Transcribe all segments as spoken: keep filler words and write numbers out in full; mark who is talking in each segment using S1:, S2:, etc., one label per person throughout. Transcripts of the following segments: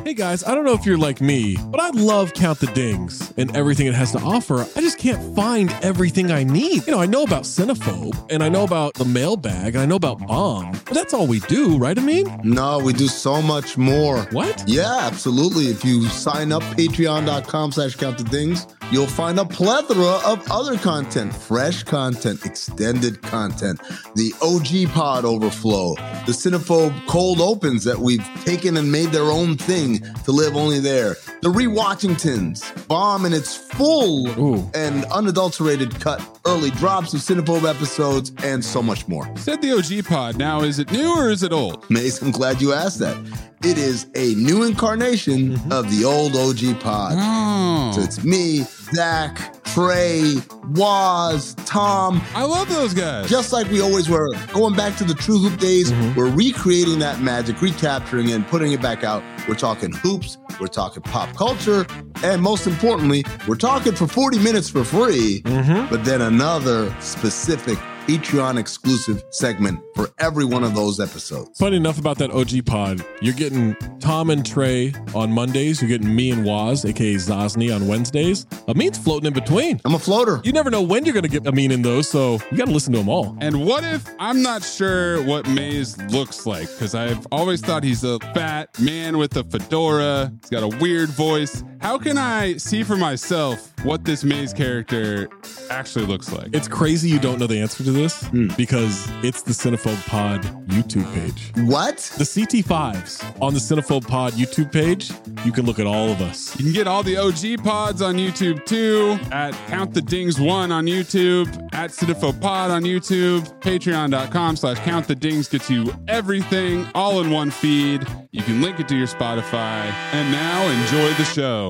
S1: Hey guys, I don't know if you're like me, but I love Count the Dings and everything it has to offer. I just can't find everything I need. You know, I know about Cinephobe, and I know about the mailbag, and I know about Bomb, but that's all we do, right, Amin?
S2: No, we do so much more.
S1: What?
S2: Yeah, absolutely. If you sign up, patreon.com slash count the dings, you'll find a plethora of other content, fresh content, extended content, the O G Pod Overflow, the Cinephobe Cold Opens that we've taken and made their own thing to live only there, the Rewatchingtons, Bomb in its full
S1: Ooh.
S2: and unadulterated cut, early drops of Cinephobe episodes, and so much more.
S3: Said the O G Pod. Now, is it new or is it old?
S2: Mace, I'm glad you asked that. It is a new incarnation mm-hmm. of the old O G Pod.
S3: Oh.
S2: So it's me, Zach, Trey, Waz, Tom.
S3: I love those guys.
S2: Just like we always were. Going back to the True Hoop days, mm-hmm. we're recreating that magic, recapturing it, and putting it back out. We're talking hoops, we're talking pop culture, and most importantly, we're talking for forty minutes for free, mm-hmm. but then another specific Patreon exclusive segment for every one of those episodes.
S1: Funny enough about that O G Pod, you're getting Tom and Trey on Mondays. You're getting me and Waz, aka Zosny, on Wednesdays. Amin's floating in between.
S2: I'm a floater.
S1: You never know when you're going to get Amin in those, so you got to listen to them all.
S3: And what if I'm not sure what Maze looks like? Because I've always thought he's a fat man with a fedora. He's got a weird voice. How can I see for myself what this Maze character actually looks like?
S1: It's crazy you don't know the answer to this mm. because it's the Cinephobe Pod YouTube page.
S2: What?
S1: The C T fives on the Cinephobe Pod YouTube page. You can look at all of us.
S3: You can get all the O G pods on YouTube too, at Count the Dings one on YouTube, at Cinephobe Pod on YouTube, patreon.com slash Count the Dings gets you everything all in one feed. You can link it to your Spotify. And now enjoy the show.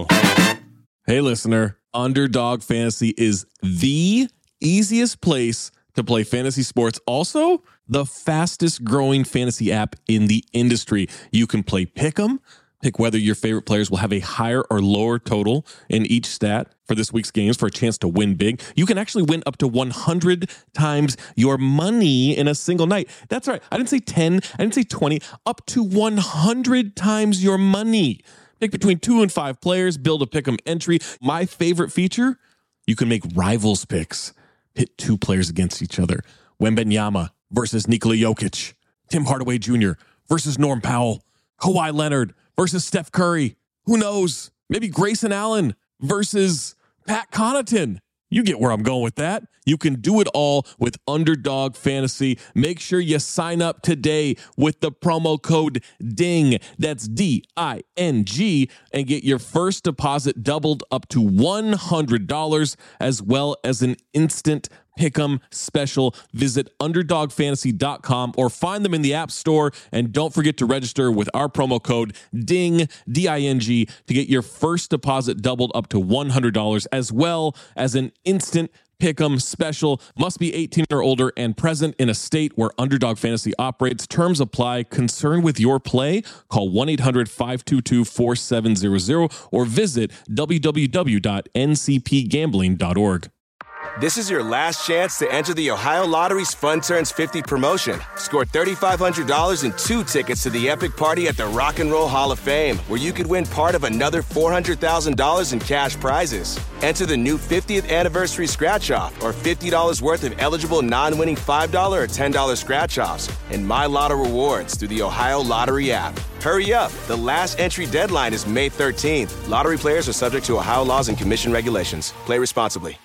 S1: Hey listener, Underdog Fantasy is the easiest place to play fantasy sports. Also, the fastest growing fantasy app in the industry. You can play Pick'em, pick whether your favorite players will have a higher or lower total in each stat for this week's games for a chance to win big. You can actually win up to one hundred times your money in a single night. That's right. I didn't say ten. I didn't say twenty. Up to one hundred times your money. Pick between two and five players. Build a Pick'em entry. My favorite feature, you can make rivals picks. Pit two players against each other. Wembanyama versus Nikola Jokic. Tim Hardaway Junior versus Norm Powell. Kawhi Leonard versus Steph Curry. Who knows? Maybe Grayson Allen versus Pat Connaughton. You get where I'm going with that. You can do it all with Underdog Fantasy. Make sure you sign up today with the promo code DING. That's D I N G, and get your first deposit doubled up to one hundred dollars, as well as an instant Pick'em special. Visit underdog fantasy dot com or find them in the App Store. And don't forget to register with our promo code DING, D I N G, to get your first deposit doubled up to one hundred dollars, as well as an instant Pick'em special. Must be eighteen or older and present in a state where Underdog Fantasy operates. Terms apply. Concerned with your play? Call one eight hundred five two two four seven zero zero or visit w w w dot n c p gambling dot org.
S4: This is your last chance to enter the Ohio Lottery's Fun Turns fifty promotion. Score three thousand five hundred dollars and two tickets to the epic party at the Rock and Roll Hall of Fame, where you could win part of another four hundred thousand dollars in cash prizes. Enter the new fiftieth anniversary scratch-off or fifty dollars worth of eligible non-winning five dollars or ten dollars scratch-offs and My Lotto rewards through the Ohio Lottery app. Hurry up. The last entry deadline is May thirteenth. Lottery players are subject to Ohio laws and commission regulations. Play responsibly.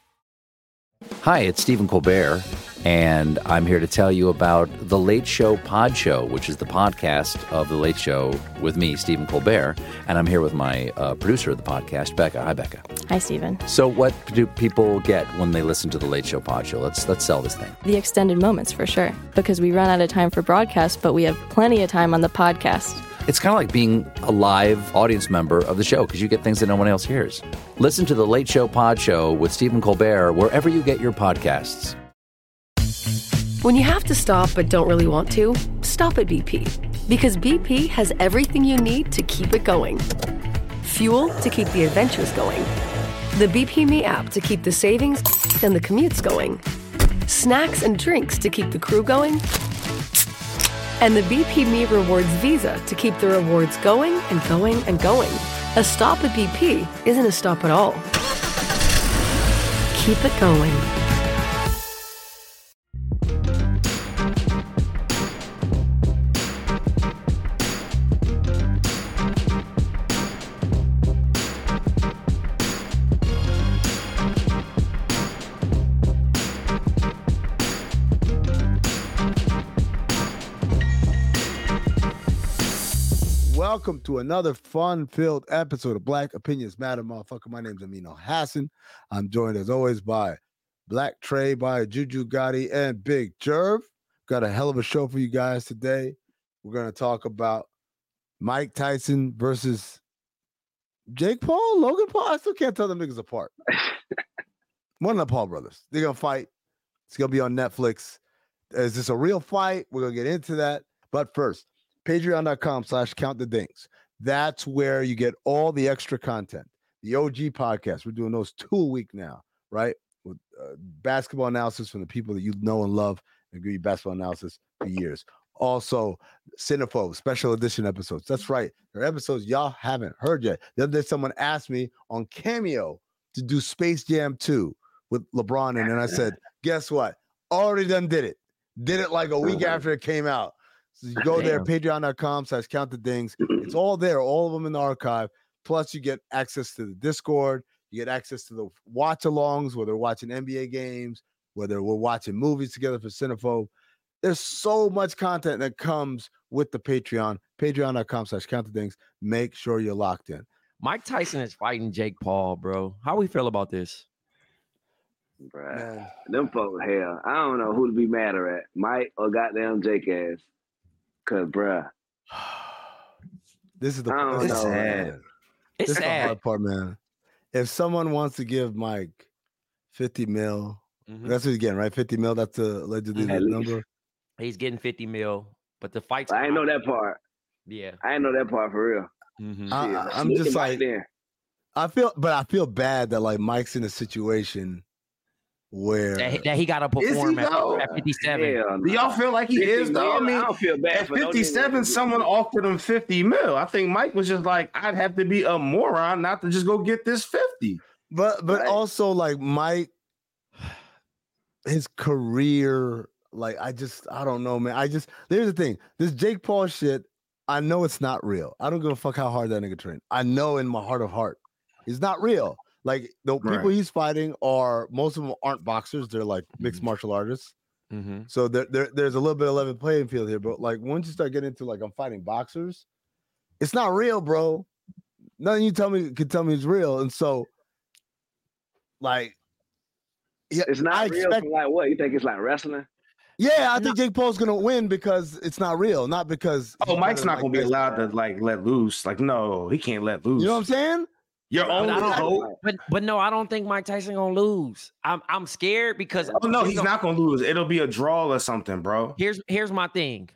S5: Hi, it's Stephen Colbert, and I'm here to tell you about The Late Show Pod Show, which is the podcast of The Late Show with me, Stephen Colbert, and I'm here with my uh, producer of the podcast, Becca. Hi, Becca.
S6: Hi, Stephen.
S5: So what do people get when they listen to The Late Show Pod Show? Let's, let's sell this thing.
S6: The extended moments, for sure, because we run out of time for broadcast, but we have plenty of time on the podcast.
S5: It's kind of like being a live audience member of the show because you get things that no one else hears. Listen to The Late Show Pod Show with Stephen Colbert wherever you get your podcasts.
S7: When you have to stop but don't really want to, stop at B P. Because B P has everything you need to keep it going. Fuel to keep the adventures going. The B P Me app to keep the savings and the commutes going. Snacks and drinks to keep the crew going. And the B P Me Rewards Visa to keep the rewards going and going and going. A stop at B P isn't a stop at all. Keep it going.
S2: Welcome to another fun-filled episode of Black Opinions Matter, motherfucker. My name's Amino Hassan. I'm joined as always by Black Trey, by Juju Gotti, and Big Jerv. Got a hell of a show for you guys today. We're going to talk about Mike Tyson versus Jake Paul, Logan Paul. I still can't tell them niggas apart. One of the Paul brothers. They're going to fight. It's going to be on Netflix. Is this a real fight? We're going to get into that. But first, patreon.com slash count the dings. That's where you get all the extra content. The O G podcast. We're doing those two a week now, right? With uh, basketball analysis from the people that you know and love and give you basketball analysis for years. Also, Cinephobe special edition episodes. That's right. There are episodes y'all haven't heard yet. The other day, someone asked me on Cameo to do Space Jam two with LeBron in it. And I said, guess what? Already done did it. Did it like a week after it came out. So you go there, patreon.com slash count the dings. It's all there, all of them in the archive. Plus, you get access to the Discord. You get access to the watch-alongs, whether we're watching N B A games, whether we're watching movies together for Cinephobe. There's so much content that comes with the Patreon. Patreon.com slash count the dings. Make sure you're locked in.
S8: Mike Tyson is fighting Jake Paul, bro. How we feel about this?
S9: Bruh, them folks, hell, I don't know who to be madder at, Mike or goddamn Jake ass. Cause, bruh,
S2: this is the,
S9: I don't
S2: this
S9: know,
S2: is
S9: man.
S8: It's
S2: this is the
S8: sad.
S2: hard part, man. If someone wants to give Mike fifty mil,
S8: Mhm.
S2: that's what he's getting, right? fifty mil, that's the allegedly
S8: Mhm.
S2: the
S8: At
S2: number.
S8: He's getting fifty mil, but the fight's
S9: I ain't know that part.
S8: Yeah.
S9: I ain't know that part for real.
S8: Mhm.
S2: I,
S9: Yeah,
S2: I- I'm
S9: look
S2: just
S9: at Mike
S2: like,
S9: then.
S2: I feel, but I feel bad that like Mike's in a situation where
S8: That, he- that he got to perform at,
S10: though?
S8: at fifty-seven.
S9: Hell
S10: Do y'all feel like he
S9: fifty
S10: is though? I
S9: mil,
S10: mean,
S9: I don't feel bad
S10: at
S9: for no nigga
S10: fifty-seven,
S9: that-
S10: someone offered him fifty mil. I think Mike was just like, I'd have to be a moron not to just go get this fifty.
S2: But but
S9: Right.
S2: also like Mike, his career, like I just I don't know, man. I just there's the thing. This Jake Paul shit, I know it's not real. I don't give a fuck how hard that nigga trained. I know in my heart of heart, it's not real. Like the
S10: Right.
S2: people he's fighting are most of them aren't boxers. They're like mixed martial artists.
S8: Mm-hmm.
S2: So there, there there's a little bit of level playing field here. But like once you start getting into like I'm fighting boxers, it's not real, bro. Nothing you tell me can tell me is real. And so like yeah,
S9: It's not
S2: I
S9: real
S2: expect,
S9: for like what? You think it's like wrestling?
S2: yeah, I think Jake Paul's gonna win because it's not real, not because
S10: Oh,
S2: he's
S10: Mike's
S2: better
S10: not
S2: than
S10: gonna be
S2: Tyson.
S10: allowed to like let loose. Like, no, he can't let loose.
S2: You know what I'm saying?
S10: Your
S8: But
S10: only
S8: I don't-
S10: hope.
S8: But but no, I don't think Mike Tyson gonna lose. I'm I'm scared because
S10: Oh no,
S8: here's
S10: he's
S8: the-
S10: not gonna lose. It'll be a draw or something, bro.
S8: Here's here's my thing.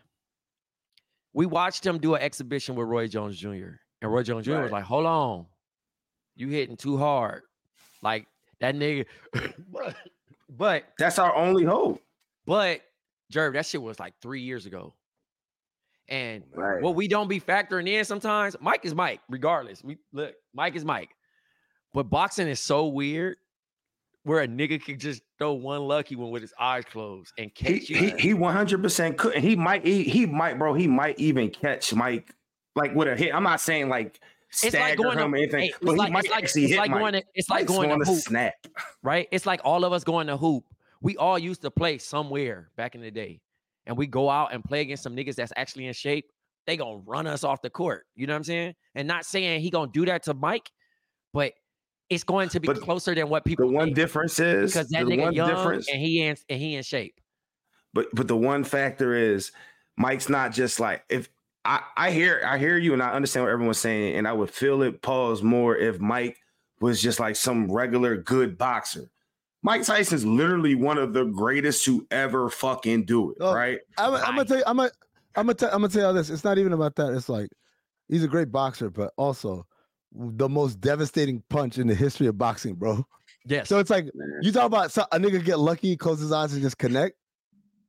S8: We watched him do an exhibition with Roy Jones Junior And Roy Jones Junior was
S9: Right.
S8: like, hold on. You hitting too hard. Like that nigga. but but
S10: That's our only hope.
S8: but Jerv, that shit was like three years ago. And
S9: Right.
S8: what we don't be factoring in sometimes, Mike is Mike, regardless. We look, Mike is Mike. But boxing is so weird where a nigga could just throw one lucky one with his eyes closed and
S10: He
S8: catch you.
S10: he he one hundred percent could. And he might he, he might, bro. He might even catch Mike like with a hit. I'm not saying like
S8: It's like
S10: stagger
S8: going
S10: him
S8: to,
S10: or anything,
S8: hey, it's
S10: but
S8: like,
S10: he might
S8: it's like,
S10: actually
S8: it's
S10: hit
S8: like
S10: Mike.
S8: going to, it's like
S10: Mike's
S8: going
S10: gonna
S8: to hoop,
S10: snap.
S8: right? It's like all of us going to hoop. We all used to play somewhere back in the day, and we go out and play against some niggas that's actually in shape. They gonna run us off the court. You know what I'm saying? And not saying he gonna do that to Mike, but it's going to be
S10: But
S8: closer than what
S10: The
S8: people
S10: one
S8: think,
S10: difference is
S8: because that
S10: the
S8: nigga
S10: one
S8: young
S10: difference.
S8: and he in and he in shape.
S10: But but the one factor is Mike's not just like if I, I hear I hear you and I understand what everyone's saying, and I would feel it pause more if Mike was just like some regular good boxer. Mike Tyson's literally one of the greatest to ever fucking do it,
S2: Oh,
S10: right?
S2: I'm, I'm gonna tell you, I'm gonna, I'm gonna, tell, I'm gonna tell you this. It's not even about that. It's like he's a great boxer, but also the most devastating punch in the history of boxing, bro.
S8: Yes.
S2: So it's like you talk about so- a nigga get lucky, close his eyes, and just connect.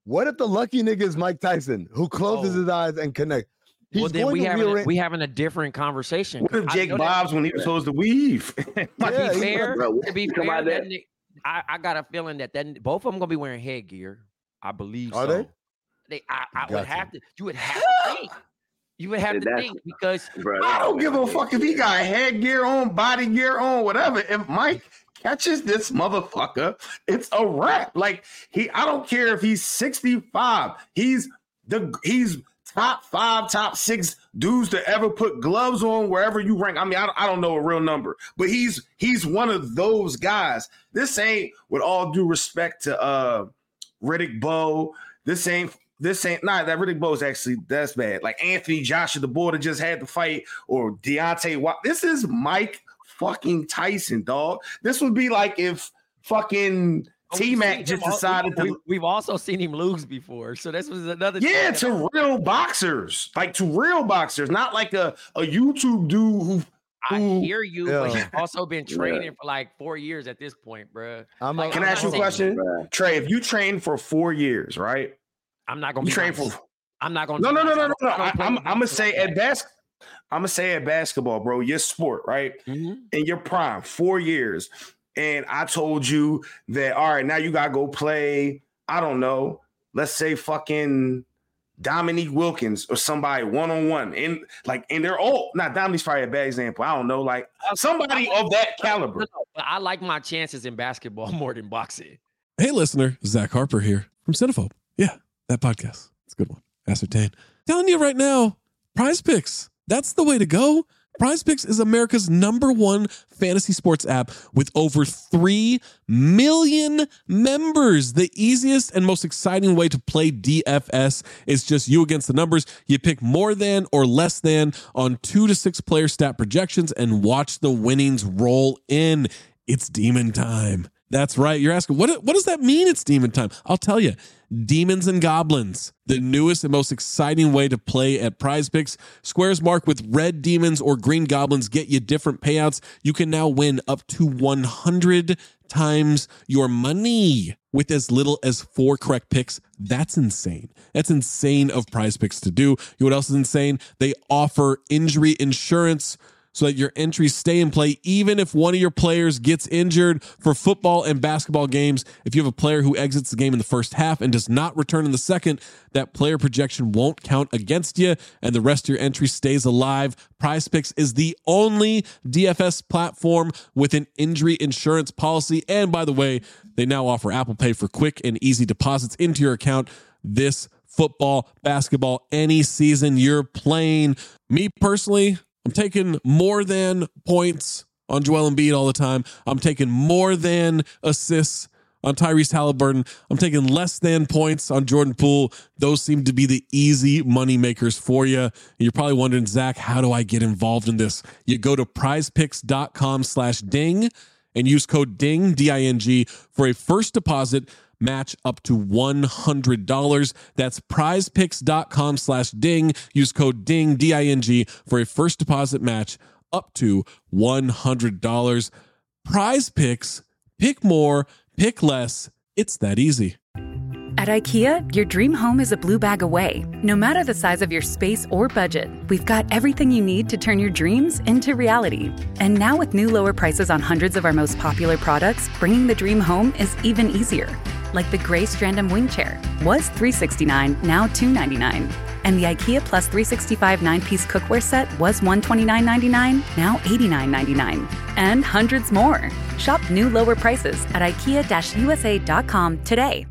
S2: What if the lucky nigga is Mike Tyson, who closes
S8: Oh.
S2: his eyes and connects? He's
S8: Well, then
S2: going
S8: we
S2: to
S8: having a,
S2: rearrange-
S8: we having a different conversation.
S10: What if
S8: I
S10: Jake
S8: know that-
S10: Bob's when he was supposed to weave?
S8: To
S2: Yeah,
S8: be
S2: he-
S8: fair,
S9: Bro,
S8: to be
S9: come
S8: fair,
S9: out
S8: that
S9: there.
S8: ni- I, I got a feeling that that both of them gonna be wearing headgear. I believe.
S2: Are
S8: so.
S2: they?
S8: They, I, I would
S2: Gotcha.
S8: have to. You would have to think. You would have to
S9: That's-
S8: think because
S9: Bro,
S10: I don't give a fuck if he got headgear on, body gear on, whatever. If Mike catches this motherfucker, it's a wrap. Like he, I don't care if he's sixty-five. He's the he's top five, top six dudes to ever put gloves on wherever you rank. I mean, I, I don't know a real number, but he's he's one of those guys. This ain't, with all due respect to uh Riddick Bowe, this ain't. This ain't not nah, that Riddick Bowe is actually that's bad. Like Anthony Joshua, the boy that just had to fight, or Deontay Wilder. This is Mike fucking Tyson, dog. This would be like if fucking
S8: We've
S10: T
S8: seen
S10: Mac
S8: him
S10: just
S8: al-
S10: decided
S8: we,
S10: to.
S8: We've also seen him lose before, so this was another.
S10: Yeah,
S8: thing that-
S10: to real boxers, like to real boxers, not like a, a YouTube dude who.
S8: I
S10: who-
S8: hear you, but
S2: Yeah.
S8: he's also been training for like four years at this point, bro.
S2: I'm
S8: Like,
S2: a-
S10: Can I
S8: I'm
S10: ask you a
S8: not
S10: question,
S9: Bruh.
S10: Trey? If you train for four years, right?
S8: I'm not gonna
S10: You
S8: be
S10: train
S8: nice.
S10: for.
S8: I'm not gonna.
S10: No,
S8: be
S10: no, no,
S8: nice.
S10: no,
S8: I
S10: no,
S8: don't-
S10: no.
S8: I don't
S10: I,
S8: play
S10: I'm,
S8: the
S10: I'm gonna
S8: game
S10: say
S8: like
S10: at
S8: that.
S10: bas- I'm gonna say at basketball, bro, your sport, right?
S8: Mhm.
S10: In your prime, four years, and I told you that, all right, now you gotta go play. I don't know. Let's say fucking Dominique Wilkins or somebody one on one, and like, and they're old. Not Dominique's probably a bad example. I don't know, like somebody of that caliber.
S8: No, no, but I like my chances in basketball more than boxing.
S1: Hey, listener, Zach Harper here from Cinephobe. Yeah, that podcast. It's a good one. Ascertain. Telling you right now, Prize Picks. That's the way to go. Prize Picks is America's number one fantasy sports app with over three million members. The easiest and most exciting way to play D F S is just you against the numbers. You pick more than or less than on two to six player stat projections and watch the winnings roll in. It's demon time. That's right. You're asking, what, what does that mean it's demon time? I'll tell you. Demons and Goblins, the newest and most exciting way to play at Prize Picks. Squares marked with red demons or green goblins get you different payouts. You can now win up to one hundred times your money with as little as four correct picks. That's insane. That's insane of Prize Picks to do. You know what else is insane? They offer injury insurance so that your entries stay in play even if one of your players gets injured. For football and basketball games, if you have a player who exits the game in the first half and does not return in the second, that player projection won't count against you and the rest of your entry stays alive. Prize Picks is the only D F S platform with an injury insurance policy. And by the way, they now offer Apple Pay for quick and easy deposits into your account this football, basketball, any season you're playing. Me personally, I'm taking more than points on Joel Embiid all the time. I'm taking more than assists on Tyrese Halliburton. I'm taking less than points on Jordan Poole. Those seem to be the easy money makers for you. You're probably wondering, Zach, how do I get involved in this? You go to prizepicks.com slash ding and use code DING, D I N G, for a first deposit match up to one hundred dollars. That's prizepicks.com slash ding. Use code DING, D I N G, for a first deposit match up to one hundred dollars. Prize Picks. Pick more, pick less. It's that easy.
S11: At IKEA, your dream home is a blue bag away. No matter the size of your space or budget, we've got everything you need to turn your dreams into reality. And now with new lower prices on hundreds of our most popular products, bringing the dream home is even easier. Like the gray Strandom wing chair was three hundred sixty-nine dollars, now two hundred ninety-nine dollars. And the IKEA Plus three sixty-five nine-piece cookware set was one hundred twenty-nine ninety-nine, now eighty-nine ninety-nine. And hundreds more. Shop new lower prices at ikea u s a dot com today.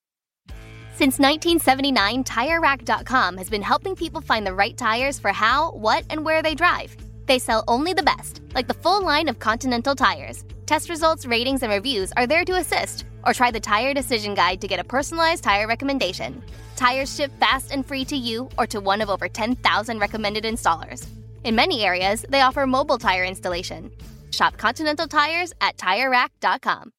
S12: Since nineteen seventy-nine, Tire Rack dot com has been helping people find the right tires for how, what, and where they drive. They sell only the best, like the full line of Continental tires. Test results, ratings, and reviews are there to assist. Or try the Tire Decision Guide to get a personalized tire recommendation. Tires ship fast and free to you or to one of over ten thousand recommended installers. In many areas, they offer mobile tire installation. Shop Continental tires at Tire Rack dot com.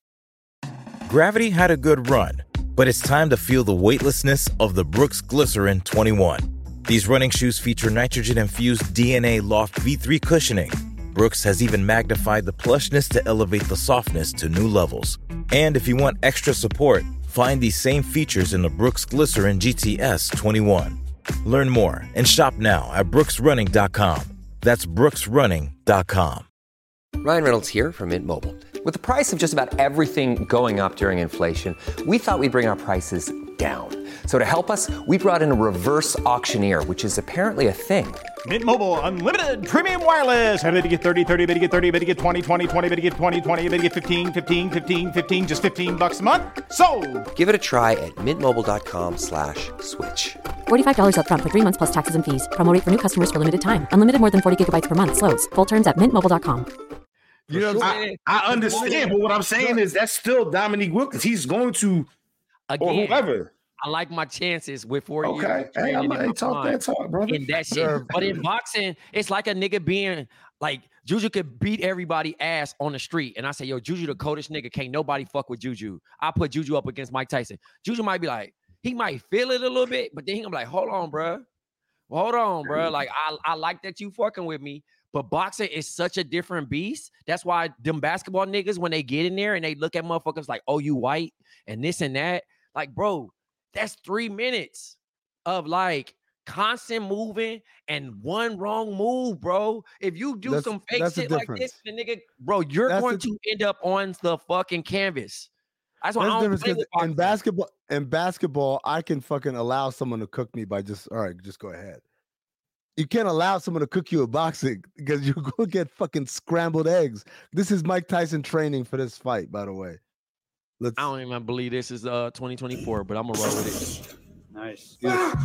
S13: Gravity had a good run, but it's time to feel the weightlessness of the Brooks Glycerin twenty-one. These running shoes feature nitrogen-infused D N A Loft V three cushioning. Brooks has even magnified the plushness to elevate the softness to new levels. And if you want extra support, find these same features in the Brooks Glycerin G T S twenty-one. Learn more and shop now at brooks running dot com. That's brooks running dot com.
S14: Ryan Reynolds here from Mint Mobile. With the price of just about everything going up during inflation, we thought we'd bring our prices down. So to help us, we brought in a reverse auctioneer, which is apparently a thing.
S15: Mint Mobile Unlimited Premium Wireless. How to get thirty, thirty, how to get thirty, how to get twenty, twenty, twenty, how to get twenty, twenty, how to get fifteen, fifteen, fifteen, fifteen, just fifteen bucks a month? Sold!
S14: Give it a try at mintmobile.com slash switch.
S16: forty-five dollars up front for three months plus taxes and fees. Promo rate for new customers for limited time. Unlimited more than forty gigabytes per month. Slows full terms at mint mobile dot com.
S10: You know, I, I understand, but what I'm saying is that's still Dominique Wilkins. He's going to,
S8: Again,
S10: or whoever.
S8: I like my chances with four
S10: Okay.
S8: years.
S10: Hey, I'm
S8: training in
S10: hey,
S8: my
S10: talk
S8: mind
S10: that talk, brother.
S8: In that shit. But in boxing, it's like a nigga being like Juju could beat everybody ass on the street. And I say, yo, Juju the coldest nigga. Can't nobody fuck with Juju. I put Juju up against Mike Tyson. Juju might be like, he might feel it a little bit, but then he gonna be like, hold on, bro. Hold on, bro. Like, I, I like that you fucking with me. But boxing is such a different beast. That's why them basketball niggas, when they get in there and they look at motherfuckers like, oh, you white and this and that. Like, bro, that's three minutes of like constant moving and one wrong move, bro. If you do
S2: That's-
S8: some fake
S2: that's the
S8: shit like
S2: difference.
S8: this, the nigga, bro, you're
S2: That's
S8: going
S2: the-
S8: to end up on the fucking canvas. That's why
S2: That's
S8: I
S2: the
S8: don't
S2: difference
S8: play
S2: 'cause
S8: with
S2: in
S8: boxing.
S2: basketball, in basketball, I can fucking allow someone to cook me by just all right, just go ahead. You can't allow someone to cook you in boxing because you're gonna get fucking scrambled eggs. This is Mike Tyson training for this fight, by the way. Let's
S8: I don't even believe this is uh twenty twenty-four, but I'm gonna roll with it.
S15: Nice.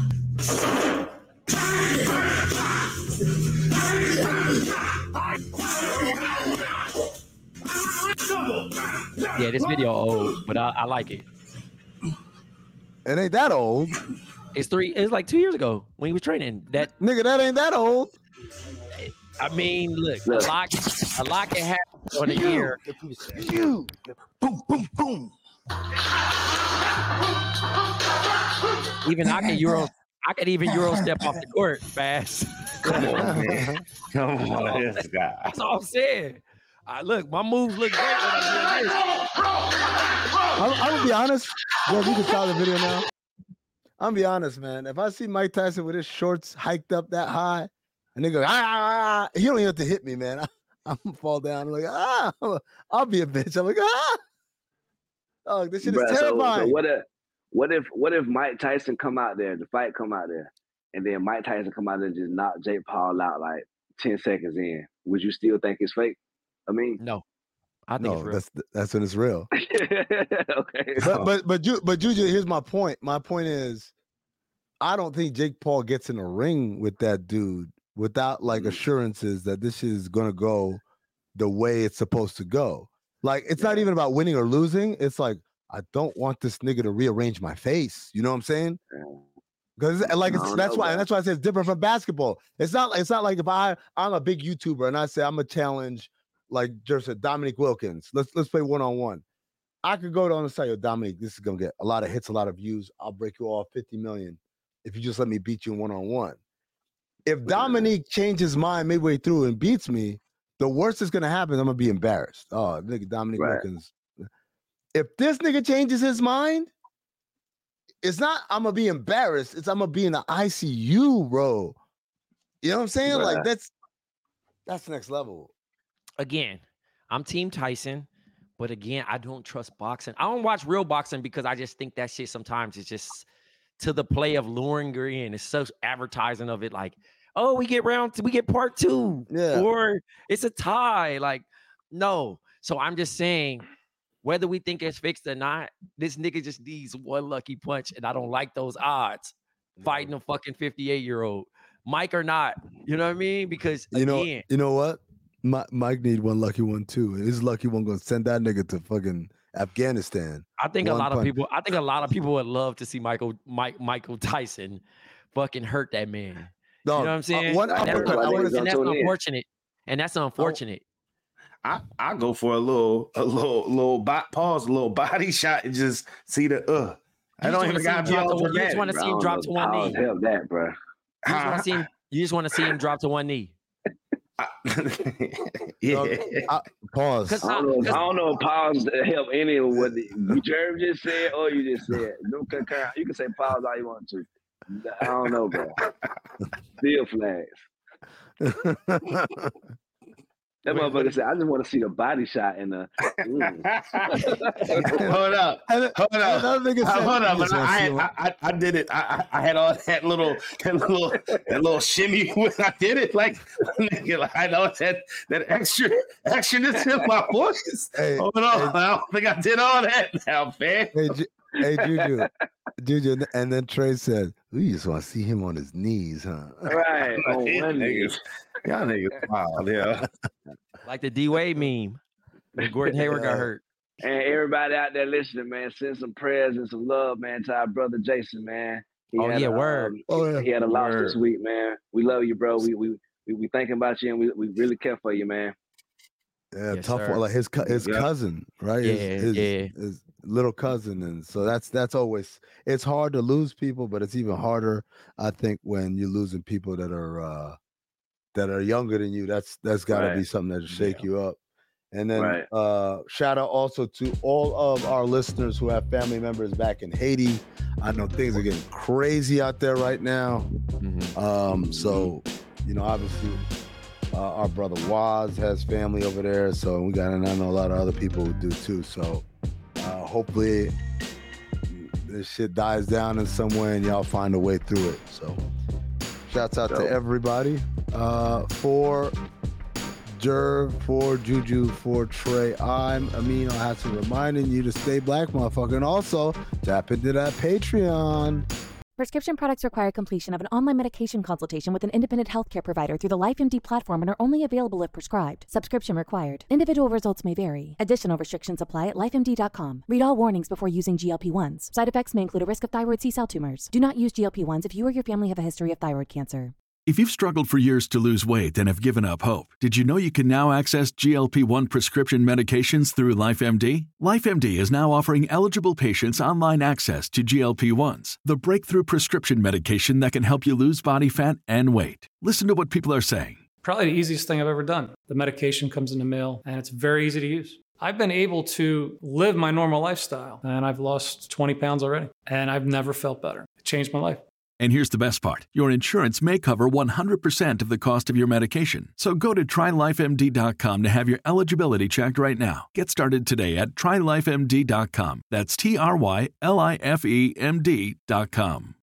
S8: Yeah, this video old, but I, I like it.
S2: It ain't that old.
S8: It's three. It's like two years ago when he was training. That
S2: nigga, that ain't that old.
S8: I mean, look, a lot, a lot can happen on a year.
S15: You. Boom, boom, boom.
S8: Even I can euro. I could even euro step off the court fast.
S10: Come on, man. Come on, this guy.
S8: That's all I'm saying. I look, my moves look great when I'm doing this.
S2: I'm, I'm gonna be honest. Bro, you can stop the video now. I'm gonna be honest, man. If I see Mike Tyson with his shorts hiked up that high, and they go, ah, ah, ah, he don't even have to hit me, man. I, I'm gonna fall down. I'm like, ah, I'll be a bitch. I'm like, ah. Oh, this shit is
S9: Bruh, so-
S2: terrifying.
S9: So, what if what if what if Mike Tyson come out there, the fight come out there, and then Mike Tyson come out there and just knock Jake Paul out like ten seconds in? Would you still think it's fake? I mean,
S8: no. I think
S2: no,
S8: it's real.
S2: that's that's when it's real.
S9: okay.
S2: But but but you but Juju, here's my point. My point is, I don't think Jake Paul gets in a ring with that dude without like assurances that this is gonna go the way it's supposed to go. Like it's not even about winning or losing. It's like I don't want this nigga to rearrange my face. You know what I'm saying? Because like it's,
S9: No,
S2: that's
S9: no,
S2: why
S9: bro.
S2: and that's why I say it's different from basketball. It's not it's not like if I I'm a big YouTuber and I say I'm a challenge like just a Dominique Wilkins. Let's let's play one on one. I could go down and say, yo, Dominique, this is gonna get a lot of hits, a lot of views. I'll break you off fifty million if you just let me beat you in one on one. If Dominique changes his mind midway through and beats me, the worst that's gonna happen, I'm gonna be embarrassed. Oh, nigga, Dominique
S9: Right.
S2: Wilkins. If this nigga changes his mind, it's not I'm gonna be embarrassed. It's I'm gonna be in the I C U, bro. You know what I'm saying? Like
S8: Right.
S2: that's that's next level.
S8: Again, I'm Team Tyson, but again, I don't trust boxing. I don't watch real boxing because I just think that shit sometimes is just to the play of luring her in. It's so advertising of it, like, oh, we get round, we get part two,
S2: Yeah.
S8: or it's a tie. Like, no. So I'm just saying, whether we think it's fixed or not, this nigga just needs one lucky punch, and I don't like those odds. Fighting a fucking fifty-eight year old, Mike or not, you know what I mean? Because
S2: You know,
S8: again,
S2: you know what? Mi- Mike need one lucky one too. His lucky one gonna send that nigga to fucking Afghanistan.
S8: I think a
S2: One
S8: lot of
S2: punch.
S8: people. I think a lot of people would love to see Michael Mike Michael Tyson fucking hurt that man.
S2: Dog,
S8: you know what I'm
S2: uh,
S8: saying?
S2: one- I
S8: and that's,
S2: wanna- I wanna-
S8: and that's
S10: tune in.
S8: unfortunate. And that's unfortunate.
S10: I I go for a little a little little bo- pause, a little body shot, and just see the uh. I
S8: You
S10: don't
S8: just
S10: even
S8: wanna see
S10: gotta
S8: him
S10: be
S8: drop
S10: all
S8: to one- you just
S10: dramatic.
S8: want to see him
S10: bro.
S8: drop to one
S9: I'll
S8: knee.
S9: help that, bro.
S8: You just want to see him. You just want to see him drop to one knee.
S10: yeah.
S2: I, pause.
S9: I don't know. I don't know if pause help any of what the, Jerv just said or you just said. Don't concur. You can say pause all you want to. I don't know, bro. Still flags. That motherfucker said, I just want to see the body shot in the. Mm.
S10: Hold up. Hold up. Hold up. I, I, I, I did it. I, I had all that little that little that little shimmy when I did it. Like, nigga, I know that that extra extraness in my voice. Hey, Hold on. Hey, I don't think I did all that now, man.
S2: Hey, Ju- hey Juju. Juju. And then Trey said, we just want to see him on his knees, huh?
S9: Right.
S10: Oh, niggas. Y'all niggas wild, yeah.
S8: Like the D-Wade meme when Gordon Hayward got hurt.
S9: And everybody out there listening, man, send some prayers and some love, man, to our brother Jason, man. He
S8: Oh,
S9: had
S8: yeah,
S9: a,
S8: word.
S9: Um,
S2: Oh, yeah.
S9: He had a loss
S10: Word.
S9: this week, man. We love you, bro. We we we, we thinking about you, and we, we really care for you, man.
S2: Yeah,
S8: Yes,
S2: tough
S8: sir.
S2: one. Like his co- his
S10: Yeah.
S2: cousin, right?
S8: Yeah,
S2: his, his,
S8: yeah.
S2: his little cousin, and so that's that's always it's hard to lose people, but it's even harder, I think, when you're losing people that are uh that are younger than you. That's that's got to
S9: Right.
S2: be something that'll shake you up. And then
S9: Right.
S2: uh shout out also to all of our listeners who have family members back in Haiti. I know things are getting crazy out there right now.
S8: Mhm.
S2: Um, so you know, obviously, uh, our brother Waz has family over there. So we got, and I know a lot of other people who do too. So uh, hopefully, this shit dies down in some way, and y'all find a way through it. So, shouts out
S9: Dope.
S2: to everybody. Uh, for Jerv, for Juju, for Trey, I'm Amin Al-Hassan, reminding you to stay black, motherfucker, and also tap into that Patreon.
S16: Prescription products require completion of an online medication consultation with an independent healthcare provider through the LifeMD platform and are only available if prescribed. Subscription required. Individual results may vary. Additional restrictions apply at life M D dot com. Read all warnings before using G L P ones. Side effects may include a risk of thyroid C-cell tumors. Do not use G L P ones if you or your family have a history of thyroid cancer.
S17: If you've struggled for years to lose weight and have given up hope, did you know you can now access G L P one prescription medications through LifeMD? LifeMD is now offering eligible patients online access to G L P ones, the breakthrough prescription medication that can help you lose body fat and weight. Listen to what people are saying.
S18: Probably the easiest thing I've ever done. The medication comes in the mail and it's very easy to use. I've been able to live my normal lifestyle and I've lost twenty pounds already and I've never felt better. It changed my life.
S17: And here's the best part. Your insurance may cover one hundred percent of the cost of your medication. So go to try life M D dot com to have your eligibility checked right now. Get started today at try life M D dot com. That's T R Y L I F E M D dot com.